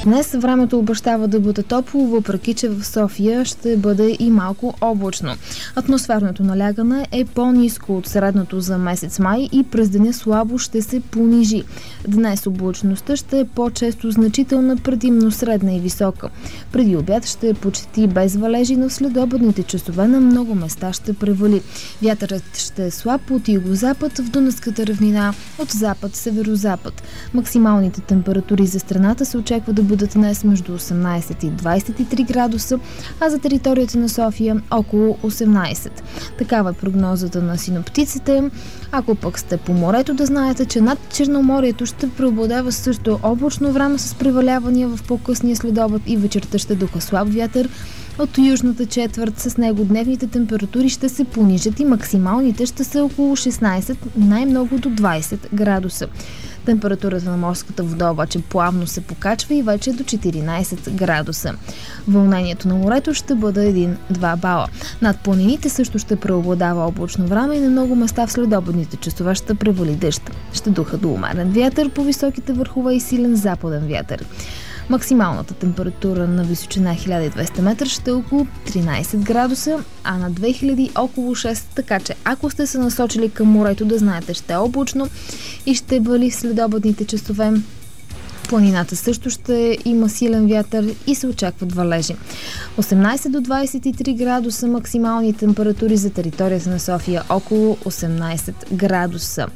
Днес времето обещава да бъде топло, въпреки че в София ще бъде и малко облачно. Атмосферното налягане е по-ниско от средното за месец май и през деня слабо ще се понижи. Днес облачността ще е по-често значителна, предимно средна и висока. Преди обяд ще е почти без валежи, но в следобедните часове на много места ще превали. Вятърът ще е слаб от югозапад в Дунавската равнина, от запад-северозапад. Максималните температури за страната се очаква да бъдат днес между 18 и 23 градуса, а за територията на София около 18. Такава е прогнозата на синоптиците. Ако пък сте по морето, да знаете, че над Черноморието ще преобладава също облачно време с превалявания в по-късния следобед и вечерта ще духа слаб вятър. От южната четвърт с него дневните температури ще се понижат и максималните ще са около 16, най-много до 20 градуса. Температурата на морската вода обаче плавно се покачва и вече до 14 градуса. Вълнението на морето ще бъде 1-2 бала. Над планините също ще преобладава облачно време и на много места в следобедните часове ще превали дъжд. Ще духа до умерен вятър по високите върхове и силен западен вятър. Максималната температура на височина 1200 метра ще е около 13 градуса, а на 2000 около 6, така че ако сте се насочили към морето, да знаете, ще е облачно и ще вали в следобедните часове. Планината също ще има силен вятър и се очакват валежи. 18 до 23 градуса максимални температури за територията на София, около 18 градуса.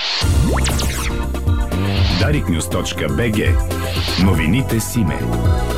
Dariknews.bg. Новините с име.